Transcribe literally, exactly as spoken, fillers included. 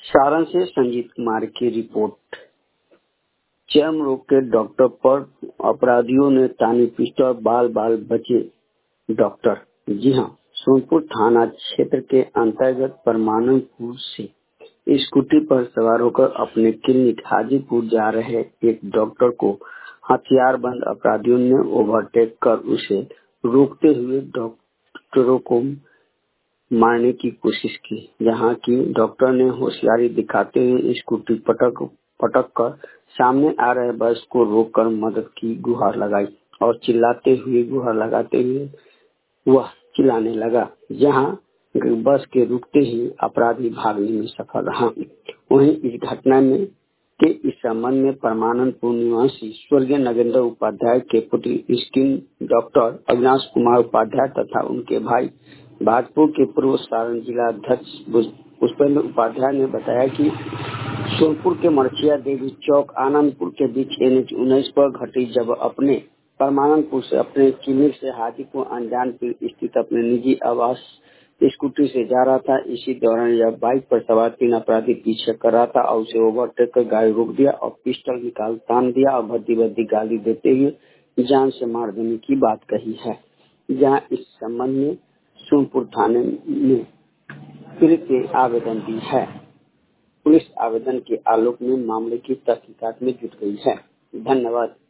सारण से संजीत कुमार की रिपोर्ट। चर्म रोग के डॉक्टर पर अपराधियों ने तानी पिस्टल, बाल बाल बचे डॉक्टर। जी हां, सोनपुर थाना क्षेत्र के अंतर्गत परमानंदपुर से स्कूटी पर सवार होकर अपने क्लिनिक हाजीपुर जा रहे एक डॉक्टर को हथियारबंद अपराधियों ने ओवरटेक कर उसे रोकते हुए डॉक्टरों को मारने की कोशिश की, जहां की डॉक्टर ने होशियारी दिखाते हुए स्कूटी पटक पटक कर सामने आ रहे बस को रोककर मदद की गुहार लगाई और चिल्लाते हुए गुहार लगाते हुए वह चिल्लाने लगा, जहां बस के रुकते ही अपराधी भागने में सफल रहा। वहीं इस घटना में के इस संबंध में परमानंदपुर निवासी स्वर्गीय नगेंद्र उपाध्याय के पुत्र स्किन डॉक्टर अविनाश कुमार उपाध्याय तथा उनके भाई भाजपा के पूर्व सारण जिला अध्यक्ष पुष्पेंद्र उपाध्याय ने बताया कि सोनपुर के मरछिया देवी चौक आनंदपुर के बीच एन एच उन्नीस पर घटी जब अपने परमानंदपुर से अपने क्लिनिक से हाजीपुर अनजानपुर स्थित अपने निजी आवास स्कूटी से जा रहा था। इसी दौरान यह बाइक पर सवार तीन अपराधी पीछे कर रहा था और उसे ओवरटेक कर गाड़ी रोक दिया और पिस्टल निकाल तान दिया और भद्दी भद्दी गाली देते हुए जान से मार देने की बात कही है। जहां इस संबंध में सोनपुर थाने में पीड़ित ने आवेदन दी है। पुलिस आवेदन के आलोक में मामले की तहकीकात में जुट गई है। धन्यवाद।